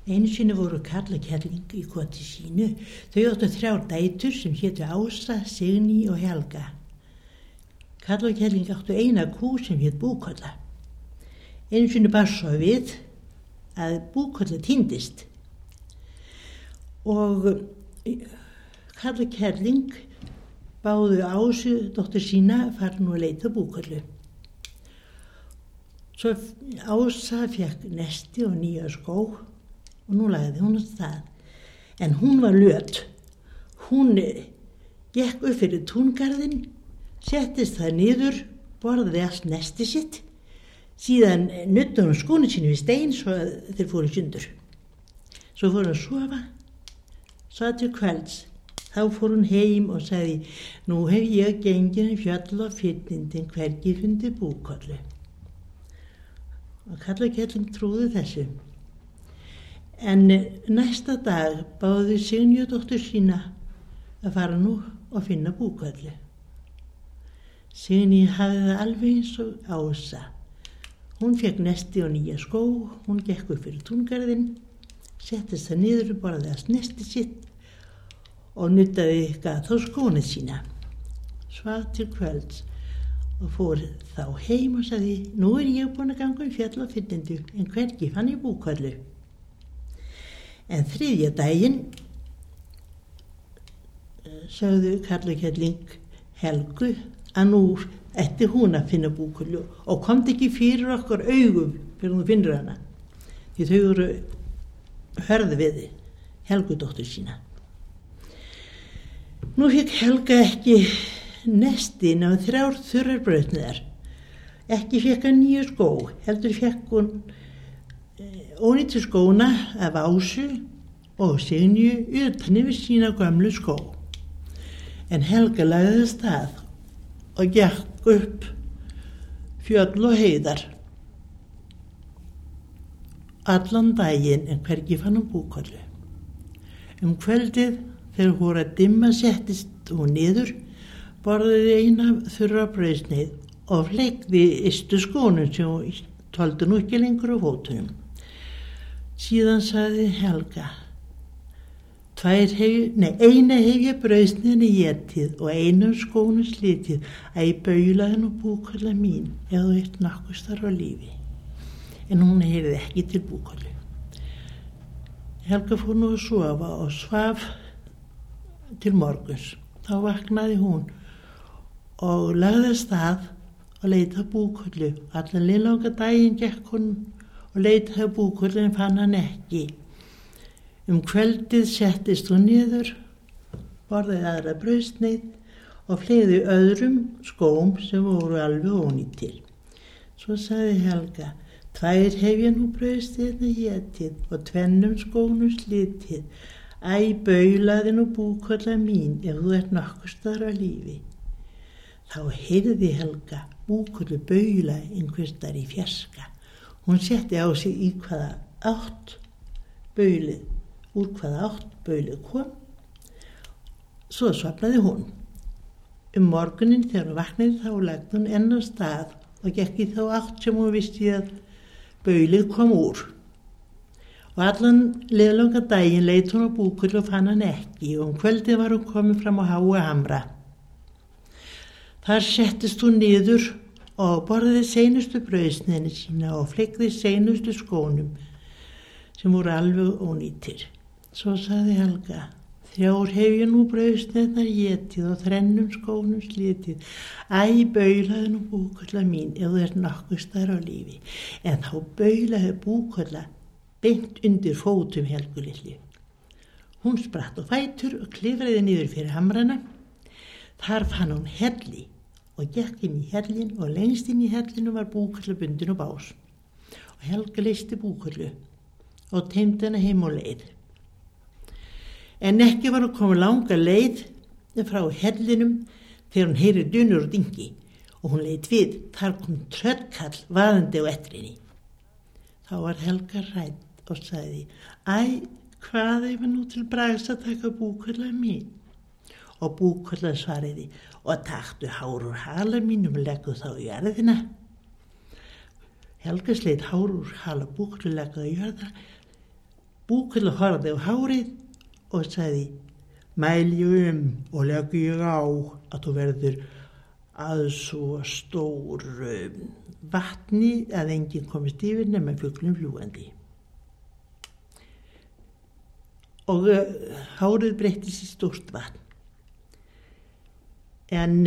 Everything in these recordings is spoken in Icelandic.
Einu sinni voru Karl og Kerling í koti sínu. Þau áttu 3 dætur sem hétu Ása, Signý og Helga. Karl og Kerling áttu eina kú sem hét Búkolla. Einu sinni bar svo við að Búkolla týndist og Karl og Kerling báðu Ásu, dóttur sína, fara nú að leita Búkollu. Svo Ása fekk nesti og nýja skó og nú lagði hún á stað. En hún var löt. Hún gekk upp fyrir túngarðinn, settist það niður, borðaði allt nesti sitt, síðan nuddaði hún skónu sínu við stein svo að þeir fóru í sundur. Svo fór hún að sofa, svo til kvölds. Þá fór hún heim og sagði, nú hef ég gengið fjöll og fyrnindin hvergi fundið Búkollu. Og Karl og Kerling trúðu þessu. En næsta dag báðu Signý dóttur sína að fara nú og finna Búkollu. Signý hafði það alveg eins og Ása. Hún fekk nesti og nýja skó, hún gekk upp fyrir túngarðinn, settist það niður og borðaði allt nesti sitt og nuddaði gat á skónu sína. Svaf til kvölds og fór þá heim og sagði, nú ég búin að ganga fjöll og fyrnindu, en hvergi fann ég Búkollu. En 3. daginn sögðu Karl og Kerling Helgu að nú ætti hún að finna Búkollu og komst ekki fyrir okkur augum fyrir hún finnur hana. Því þau eru hörðu við Helgu dóttur sína. Nú fekk Helga ekki nestin af 3 þurrar brauðsneiðar. Ekki fekk hann nýja skó, heldur fekk hún ónýttu skóna af Ásu og Signý utan yfir sína gömlu skó. En Helga lagði af stað og gekk upp fjöll og heiðar allan daginn, en hvergi fann hún Búkollu. Kvöldið þegar hún að dimma settist hún niður, borðaði eina þurra brauðsneið og fleikði ystu skónum sem hún tóldi nú ekki lengur á fótunum. Síðan sagði Helga, eina hef ég brauðsneiðinni étið og einum skónum slitið, að ég baulaði nú Búkolla mín ef þú ert nokkuð starf á lífi. En hún heyrði ekki til Búkollu. Helga fór nú að sofa og svaf til morguns. Þá vaknaði hún og lagði af stað og leitaði Búkollu. Allan liðlanga daginn gekk hún og leitaði Búkollu en fann hann ekki. Kvöldið settist hún niður, borðaði aðra brauðsneið og fleygði öðrum skóm sem voru alveg ónýtir. Svo sagði Helga, 2 hef ég nú brauðsneiðina étið og 2 skónum slitið. Æ, baulaði nú Búkolla mín ef þú ert nokkuð staðar á lífi. Þá heyrði Helga Búkollu baula einhvers staðar í fjarska. Hún setti á sig í hvaða átt baulið, úr hvaða átt baulið kom. Svo svafnaði hún. Morguninn þegar hún vaknaði þá lagði hún enn á stað og gekk í þá átt sem hún vissi að baulið kom úr. Og allan liðlanga daginn leit hún á Búkollu og fann hann ekki og kvöldið var hún komin fram á Háa Hamra. Þar settist hún niður og borðaði seinustu brauðsneiðina sína og fleikði seinustu skónum sem voru alveg ónýtir. Svo sagði Helga, 3 hef ég nú brauðsneiðnar étið og 3 skónum slitið. Æ, baulaði nú Búkolla mín ef þú ert nokkuð staðar á lífi. En þá baulaði Búkolla beint undir fótum Helgu litlu. Hún spratt á fætur og klifraði niður fyrir hamrana. Þar fann hún helli og gekk inn í hellin og lengst inn í hellinu var Búkolla bundin á bás. Og Helga leysti Búkollu og teymdi hana heim og leið. En ekki var hún komið langa leið frá hellinum þegar hún heyri dunur og dingi og hún leit við, þar kom tröllkall vaðandi á ettrinni. Þá var Helga hrædd og sagði, æ, hvað er nú til bragðs að taka Búkolla mín? Og Búkolla svariði, og taktu hár úr hala mínum og leggu þá í jörðina. Helga sleit hár úr hala Búkollu og leggu þá í jörðina. Búkolla horfði á hárið og sagði, mæli og leggi ég á að þú verður að svo stór vatni að enginn komist yfir nema fuglum fljúgandi. Og hárið breyttist í stórt vatn. En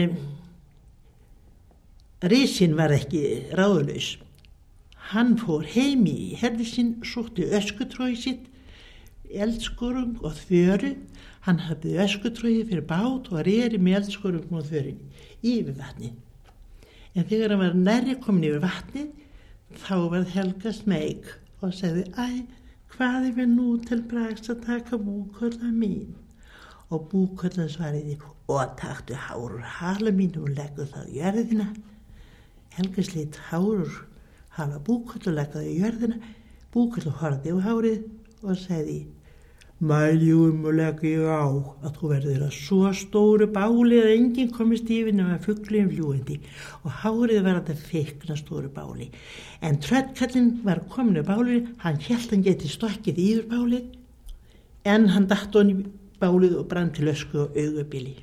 risinn var ekki ráðlaus. Hann fór heim í herði sinn, sótti öskutrói sitt, eldskorung og þvöru. Hann hafði öskutrói fyrir bát og reri með eldskorung og þvörunni yfir vatnið. En þegar hann var nærri komin yfir vatnið, þá var Helga smeyk og sagði, hvað við nú til bragðs að taka Búkolla mín? Og Búkolla svariði, og taktu hár úr hala mín og leggur það í jörðina. Helga slitt hár úr hala Búkolla og leggur það í jörðina. Búkolla horfði á hárið og sagði, mæli og leggi ég á að þú verður að svo stóru báli að enginn komist yfir nema fuglinn fljúgandi. Og hárið var að fikna stóru báli. En tröllkallinn var komin á bálið, hann hélt hann geti stokkið yfir bálið, en hann datt ofan í bálið og brann til ösku og augabili.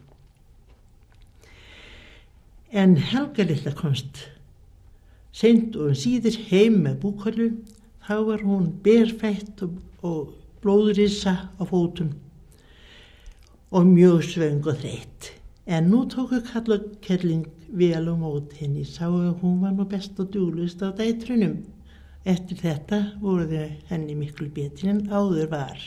En Helga litla komst seint og síður heim með Búkollu. Þá var hún berfætt og blóðrissa á fótum og mjög svöng og þreytt. En nú tóku Kall og Kerling vel á móti henni, sáu að hún var nú best og duglegust af dætrunum. Eftir þetta voru þau henni miklu betri en áður var.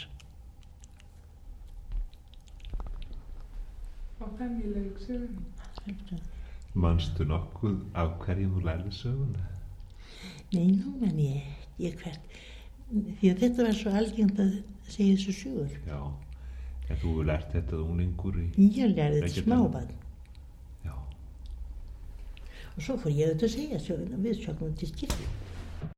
Og venjuleg söguna. Manstu nokkuð af hverjum þú lærði söguna? Nei, nú man ég ekki hvert. Því að þetta var svo algengt að segja þessu sögur. Já, en þú hefur lært þetta unglingur í... Ég lærði þetta smábarn. Já. Og svo fór ég auðvitað að segja söguna við sögnum til skipti.